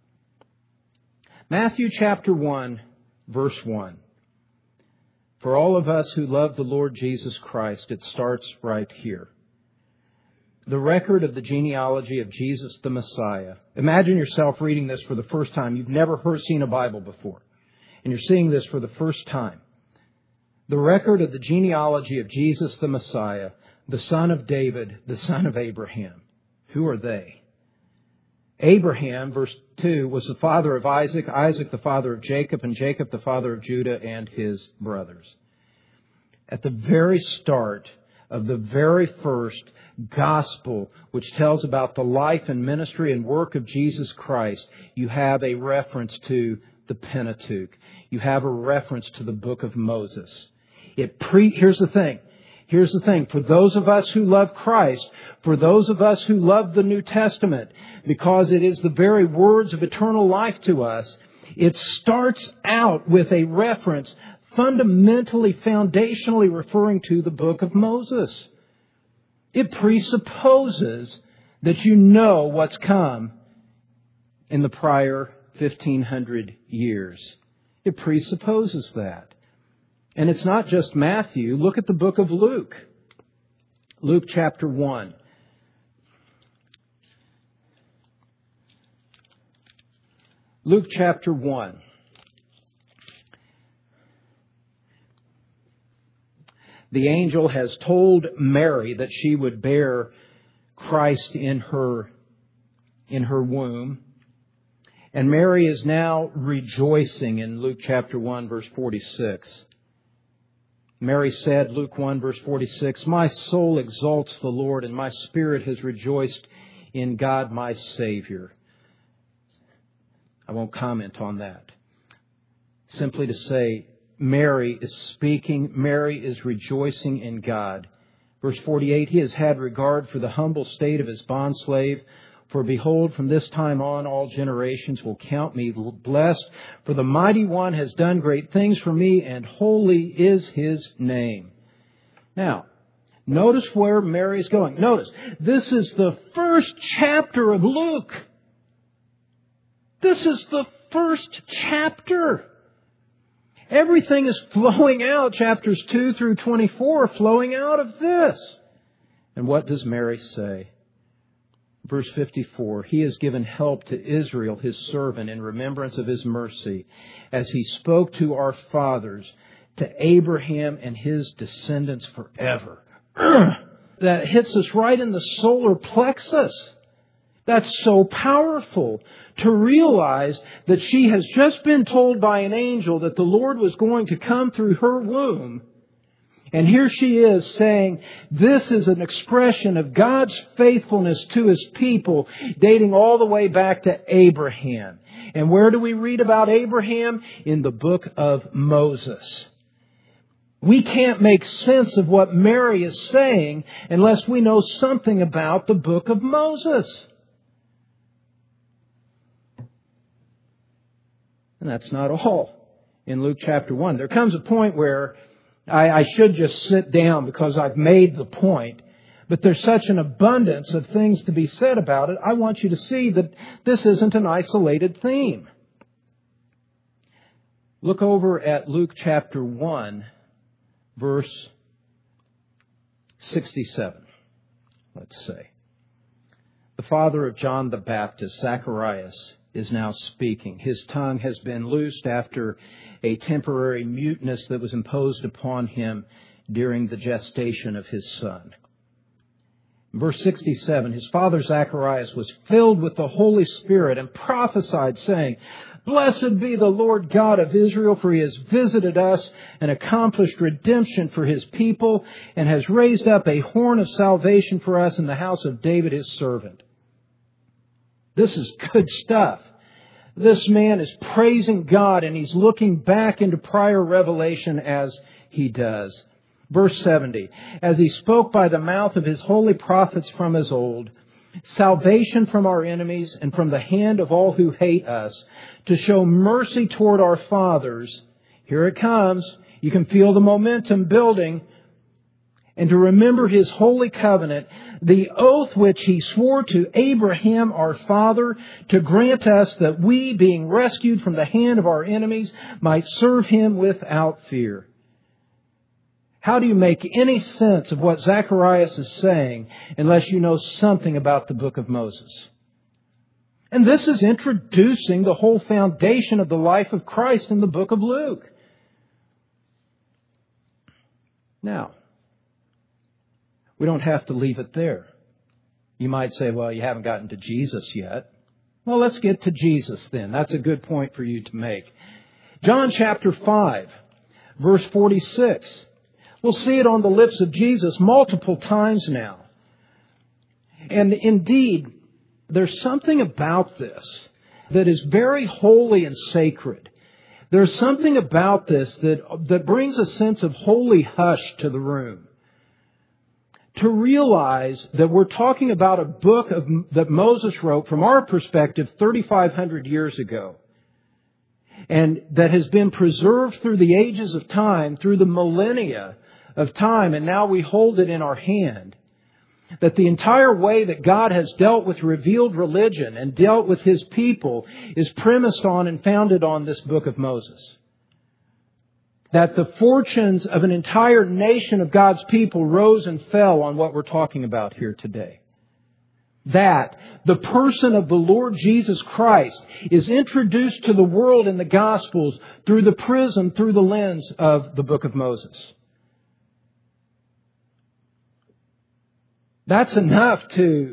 Matthew chapter 1, verse 1. For all of us who love the Lord Jesus Christ, it starts right here. The record of the genealogy of Jesus the Messiah. Imagine yourself reading this for the first time. You've never seen a Bible before. And you're seeing this for the first time. The record of the genealogy of Jesus the Messiah, the son of David, the son of Abraham. Who are they? Abraham, verse 2, was the father of Isaac, Isaac the father of Jacob, and Jacob the father of Judah and his brothers. At the very start of the very first gospel, which tells about the life and ministry and work of Jesus Christ, you have a reference to the Pentateuch. You have a reference to the book of Moses. Here's the thing. For those of us who love Christ, for those of us who love the New Testament, because it is the very words of eternal life to us, it starts out with a reference fundamentally, foundationally referring to the book of Moses. It presupposes that you know what's come in the prior 1,500 years. It presupposes that. And it's not just Matthew. Look at the book of Luke. Luke chapter 1. Luke chapter 1. The angel has told Mary that she would bear Christ in her womb. And Mary is now rejoicing in Luke chapter 1, verse 46. Mary said, Luke 1, verse 46, "My soul exalts the Lord, and my spirit has rejoiced in God my Savior." I won't comment on that. Simply to say, Mary is speaking. Mary is rejoicing in God. Verse 48, "He has had regard for the humble state of his bondslave. For behold, from this time on, all generations will count me blessed. For the Mighty One has done great things for me, and holy is his name." Now, notice where Mary is going. Notice, this is the first chapter of Luke. This is the first chapter. Everything is flowing out, chapters 2 through 24, flowing out of this. And what does Mary say? Verse 54, "He has given help to Israel, his servant, in remembrance of his mercy, as he spoke to our fathers, to Abraham and his descendants forever." That hits us right in the solar plexus. That's so powerful to realize that she has just been told by an angel that the Lord was going to come through her womb. And here she is saying, this is an expression of God's faithfulness to His people, dating all the way back to Abraham. And where do we read about Abraham? In the book of Moses. We can't make sense of what Mary is saying unless we know something about the book of Moses. And that's not all. In Luke chapter 1, there comes a point where I should just sit down because I've made the point. But there's such an abundance of things to be said about it. I want you to see that this isn't an isolated theme. Look over at Luke chapter 1, verse 67. Let's say. The father of John the Baptist, Zacharias, is now speaking. His tongue has been loosed after a temporary muteness that was imposed upon him during the gestation of his son. Verse 67, his father Zacharias was filled with the Holy Spirit and prophesied, saying, Blessed be the Lord God of Israel, for He has visited us and accomplished redemption for His people, and has raised up a horn of salvation for us in the house of David His servant. This is good stuff. This man is praising God, and he's looking back into prior revelation as he does. Verse 70, as He spoke by the mouth of His holy prophets from as old, salvation from our enemies and from the hand of all who hate us, to show mercy toward our fathers. Here it comes. You can feel the momentum building. And to remember His holy covenant, the oath which He swore to Abraham our father, to grant us that we, being rescued from the hand of our enemies, might serve Him without fear. How do you make any sense of what Zacharias is saying unless you know something about the book of Moses? And this is introducing the whole foundation of the life of Christ in the book of Luke. Now, we don't have to leave it there. You might say, well, you haven't gotten to Jesus yet. Well, let's get to Jesus then. That's a good point for you to make. John chapter 5, verse 46. We'll see it on the lips of Jesus multiple times now. And indeed, there's something about this that is very holy and sacred. There's something about this that brings a sense of holy hush to the room. To realize that we're talking about a book that Moses wrote, from our perspective, 3,500 years ago. And that has been preserved through the ages of time, through the millennia of time, and now we hold it in our hand. That the entire way that God has dealt with revealed religion and dealt with His people is premised on and founded on this book of Moses. That the fortunes of an entire nation of God's people rose and fell on what we're talking about here today. That the person of the Lord Jesus Christ is introduced to the world in the Gospels through the prism, through the lens of the book of Moses. That's enough to,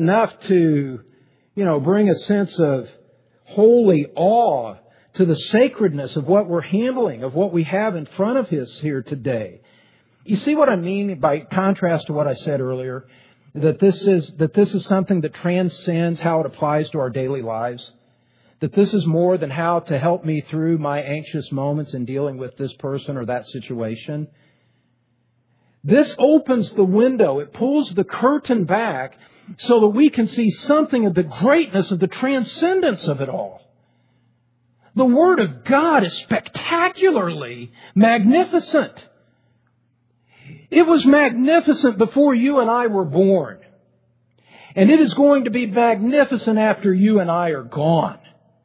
bring a sense of holy awe to the sacredness of what we're handling, of what we have in front of us here today. You see what I mean by contrast to what I said earlier? That this is something that transcends how it applies to our daily lives. That this is more than how to help me through my anxious moments in dealing with this person or that situation. This opens the window. It pulls the curtain back so that we can see something of the greatness of the transcendence of it all. The Word of God is spectacularly magnificent. It was magnificent before you and I were born. And it is going to be magnificent after you and I are gone.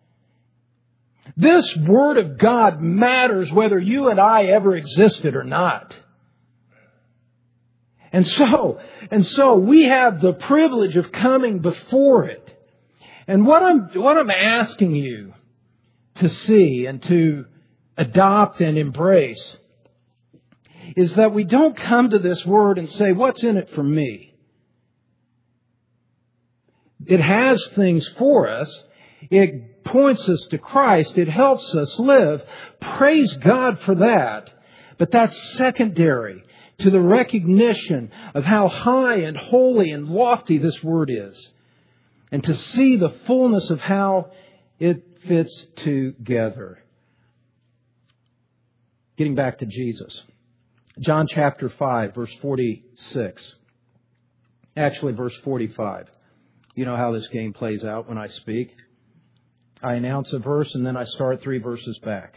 This Word of God matters whether you and I ever existed or not. And so we have the privilege of coming before it. And what I'm asking you to see and to adopt and embrace is that we don't come to this Word and say, what's in it for me? It has things for us. It points us to Christ. It helps us live. Praise God for that. But that's secondary. to the recognition of how high and holy and lofty this Word is, and to see the fullness of how it fits together. Getting back to Jesus. John chapter 5, verse 46. Actually, verse 45. You know how this game plays out when I speak. I announce a verse and then I start 3 verses back.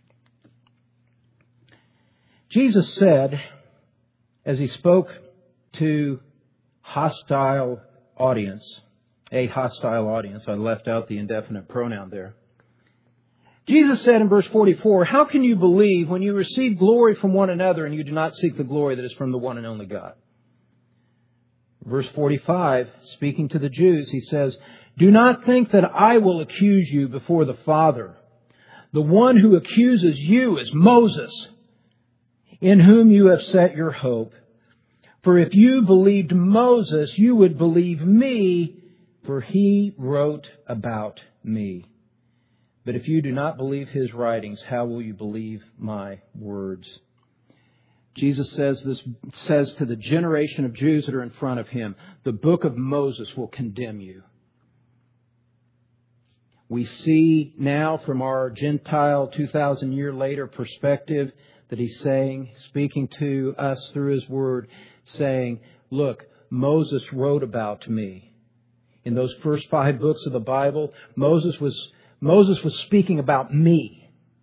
Jesus said, as He spoke to a hostile audience, I left out the indefinite pronoun there. Jesus said in verse 44, "How can you believe when you receive glory from one another and you do not seek the glory that is from the one and only God?" Verse 45, speaking to the Jews, He says, "Do not think that I will accuse you before the Father. The one who accuses you is Moses, in whom you have set your hope. For if you believed Moses, you would believe me, for he wrote about me. But if you do not believe his writings, how will you believe my words?" Jesus says to the generation of Jews that are in front of Him, the book of Moses will condemn you. We see now from our Gentile 2,000 year later perspective that He's saying, speaking to us through His Word, saying, look, Moses wrote about me. In those first 5 books of the Bible, Moses was speaking about me.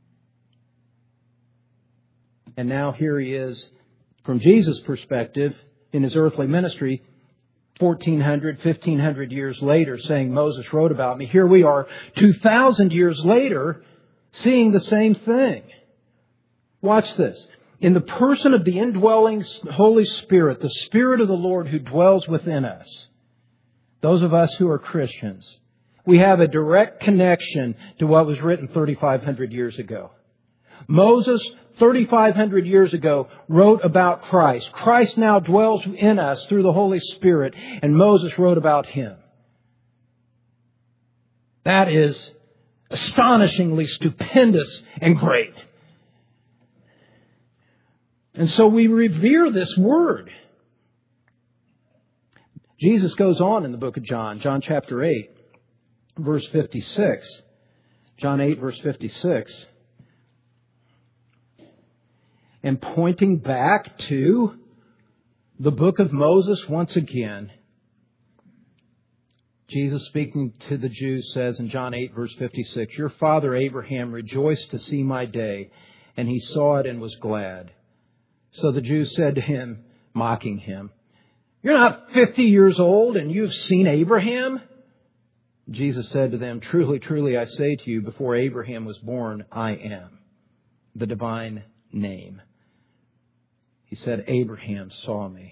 And now here He is, from Jesus' perspective, in His earthly ministry, 1,400, 1,500 years later, saying Moses wrote about me. Here we are, 2,000 years later, seeing the same thing. Watch this. In the person of the indwelling Holy Spirit, the Spirit of the Lord who dwells within us, those of us who are Christians, we have a direct connection to what was written 3,500 years ago. Moses, 3,500 years ago, wrote about Christ. Christ now dwells in us through the Holy Spirit, and Moses wrote about Him. That is astonishingly stupendous and great. And so we revere this Word. Jesus goes on in the book of John, John chapter 8, verse 56. John 8, verse 56. And pointing back to the book of Moses once again, Jesus, speaking to the Jews, says in John 8, verse 56, "Your father Abraham rejoiced to see my day, and he saw it and was glad." So the Jews said to Him, mocking Him, "You're not 50 years old and you've seen Abraham?" Jesus said to them, "Truly, truly, I say to you, before Abraham was born, I am." The divine name. He said, "Abraham saw me."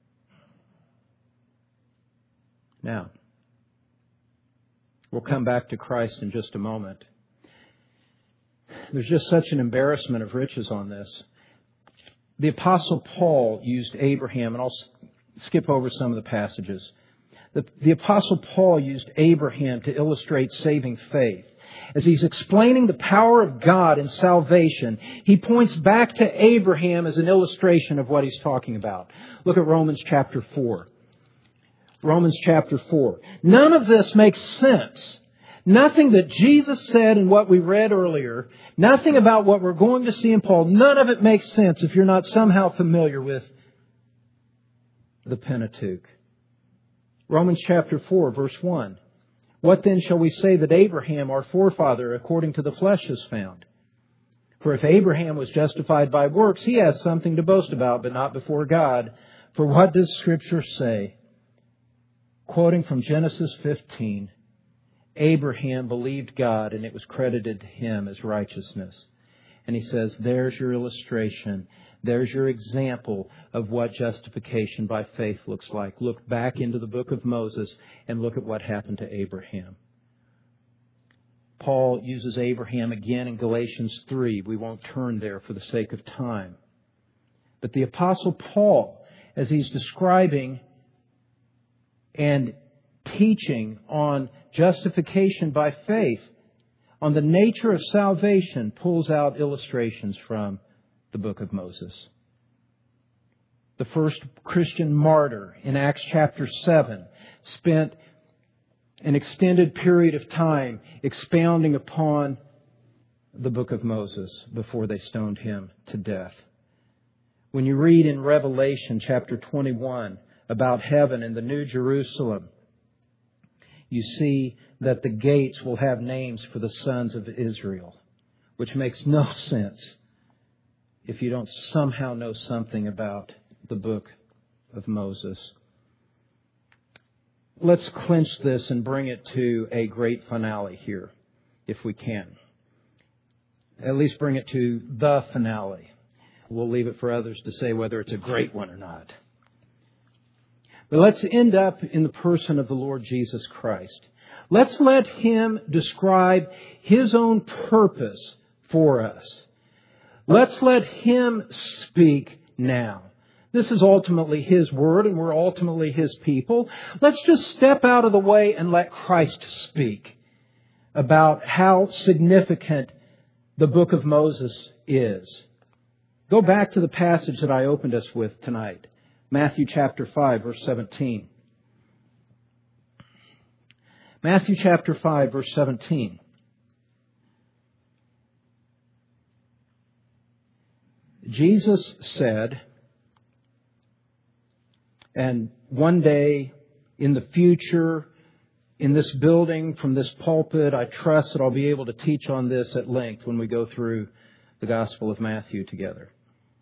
Now, we'll come back to Christ in just a moment. There's just such an embarrassment of riches on this. The Apostle Paul used Abraham, and I'll skip over some of the passages. The Apostle Paul used Abraham to illustrate saving faith. As he's explaining the power of God in salvation, he points back to Abraham as an illustration of what he's talking about. Look at Romans chapter 4. Romans chapter 4. None of this makes sense. Nothing that Jesus said and what we read earlier, nothing about what we're going to see in Paul, none of it makes sense if you're not somehow familiar with the Pentateuch. Romans chapter 4, verse 1. "What then shall we say that Abraham, our forefather, according to the flesh, has found? For if Abraham was justified by works, he has something to boast about, but not before God. For what does Scripture say?" Quoting from Genesis 15, "Abraham believed God, and it was credited to him as righteousness." And he says, there's your illustration. There's your example of what justification by faith looks like. Look back into the book of Moses and look at what happened to Abraham. Paul uses Abraham again in Galatians 3. We won't turn there for the sake of time. But the Apostle Paul, as he's describing and teaching on justification by faith, on the nature of salvation, pulls out illustrations from the book of Moses. the first Christian martyr in Acts chapter 7, spent an extended period of time expounding upon the book of Moses before they stoned him to death. When you read in Revelation chapter 21 about heaven and the New Jerusalem, you see that the gates will have names for the sons of Israel, which makes no sense if you don't somehow know something about the book of Moses. Let's clinch this and bring it to a great finale here, if we can. At least bring it to the finale. We'll leave it for others to say whether it's a great one or not. But let's end up in the person of the Lord Jesus Christ. Let's let Him describe His own purpose for us. Let's let Him speak now. This is ultimately His Word, and we're ultimately His people. Let's just step out of the way and let Christ speak about how significant the book of Moses is. Go back to the passage that I opened us with tonight. Matthew chapter 5, verse 17. Matthew chapter 5, verse 17. Jesus said, and one day in the future, in this building, from this pulpit, I trust that I'll be able to teach on this at length when we go through the Gospel of Matthew together.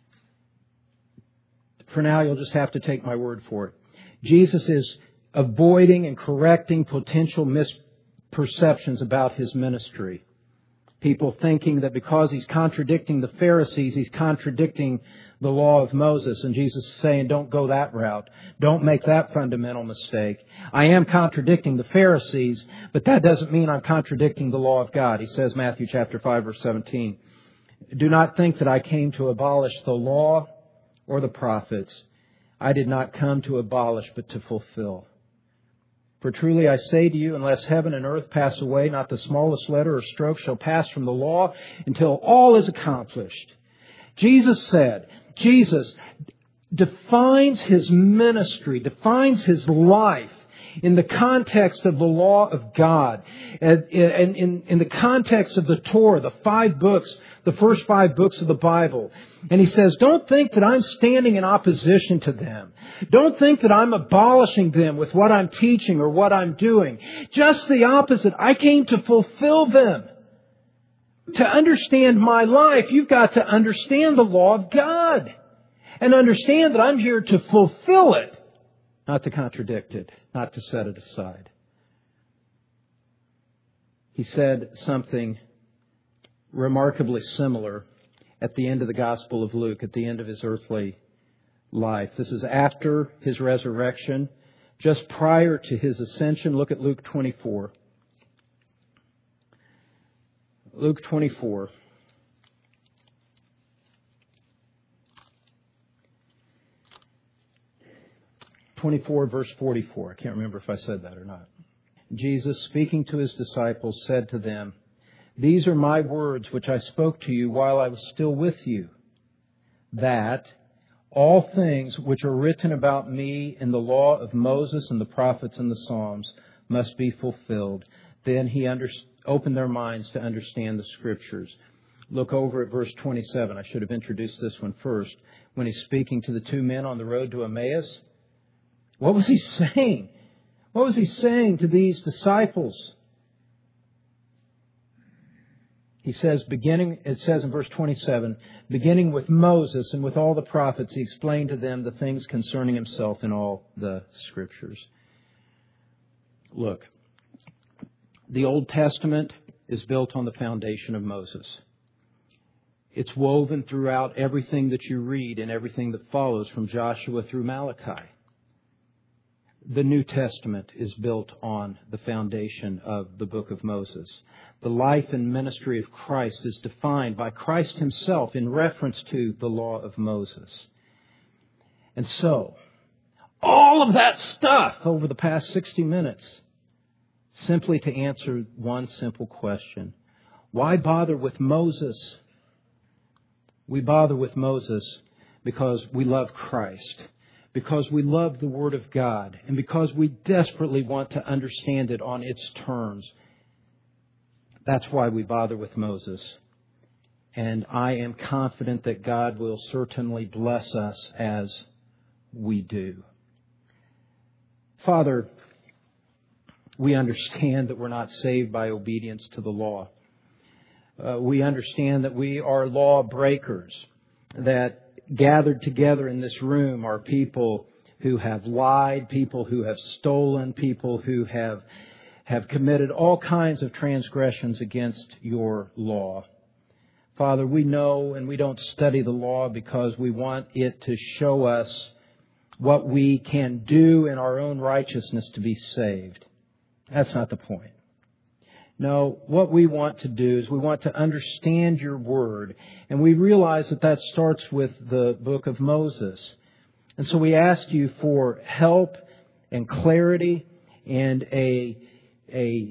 For now, you'll just have to take my word for it. Jesus is avoiding and correcting potential misperceptions about His ministry. People thinking that because He's contradicting the Pharisees, He's contradicting the law of Moses. And Jesus is saying, don't go that route. Don't make that fundamental mistake. I am contradicting the Pharisees, but that doesn't mean I'm contradicting the law of God. He says, Matthew chapter 5, verse 17, do not think that I came to abolish the law or the prophets. I did not come to abolish, but to fulfill. For truly I say to you, unless heaven and earth pass away, not the smallest letter or stroke shall pass from the law until all is accomplished. Jesus defines His ministry, defines His life in the context of the law of God, and in the context of the Torah, the 5 books, the first 5 books of the Bible. And He says, don't think that I'm standing in opposition to them. Don't think that I'm abolishing them with what I'm teaching or what I'm doing. Just the opposite. I came to fulfill them. To understand my life, you've got to understand the law of God. And understand that I'm here to fulfill it, not to contradict it, not to set it aside. He said something remarkably similar at the end of the Gospel of Luke, at the end of His earthly life. This is after His resurrection, just prior to His ascension. Look at Luke 24. Luke 24. Verse 44. I can't remember if I said that or not. Jesus, speaking to His disciples, said to them, these are my words which I spoke to you while I was still with you, that all things which are written about me in the law of Moses and the prophets and the Psalms must be fulfilled. Then He opened their minds to understand the Scriptures. Look over at verse 27. I should have introduced this one first. When He's speaking to the 2 men on the road to Emmaus, what was He saying? What was He saying to these disciples? He says, it says in verse 27, beginning with Moses and with all the prophets, He explained to them the things concerning Himself in all the Scriptures. Look, the Old Testament is built on the foundation of Moses. It's woven throughout everything that you read and everything that follows from Joshua through Malachi. The New Testament is built on the foundation of the book of Moses. The life and ministry of Christ is defined by Christ Himself in reference to the law of Moses. And so, all of that stuff over the past 60 minutes, simply to answer one simple question. Why bother with Moses? We bother with Moses because we love Christ, because we love the Word of God, and because we desperately want to understand it on its terms. That's why we bother with Moses. And I am confident that God will certainly bless us as we do. Father, we understand that we're not saved by obedience to the law. We understand that we are law breakers, that gathered together in this room are people who have lied, people who have stolen, people who have committed all kinds of transgressions against your law. Father, we know and we don't study the law because we want it to show us what we can do in our own righteousness to be saved. That's not the point. No, what we want to do is we want to understand your Word. And we realize that starts with the book of Moses. And so we ask you for help and clarity and an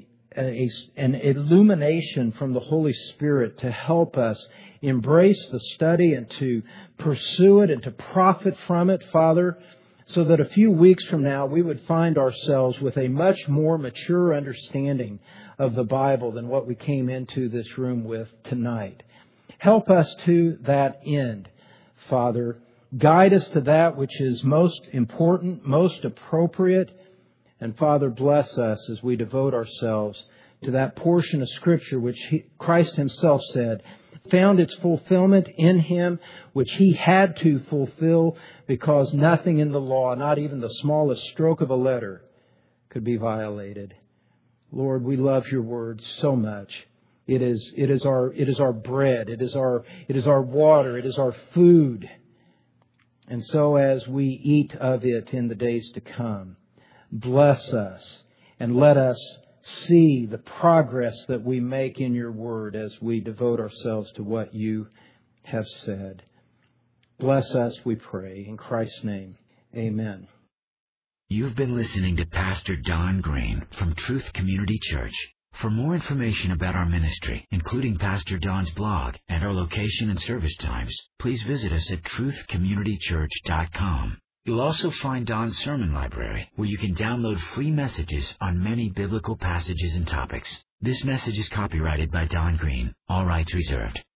illumination from the Holy Spirit to help us embrace the study and to pursue it and to profit from it, Father, so that a few weeks from now we would find ourselves with a much more mature understanding of the Bible than what we came into this room with tonight. Help us to that end, Father. Guide us to that which is most important, most appropriate. And Father, bless us as we devote ourselves to that portion of Scripture which Christ Himself said found its fulfillment in Him, which He had to fulfill because nothing in the law, not even the smallest stroke of a letter, could be violated. Lord, we love your word so much. It is our bread. It is our water. It is our food. And so as we eat of it in the days to come, bless us and let us see the progress that we make in your word as we devote ourselves to what you have said. Bless us, we pray. In Christ's name, amen. You've been listening to Pastor Don Green from Truth Community Church. For more information about our ministry, including Pastor Don's blog and our location and service times, please visit us at truthcommunitychurch.com. You'll also find Don's sermon library, where you can download free messages on many biblical passages and topics. This message is copyrighted by Don Green. All rights reserved.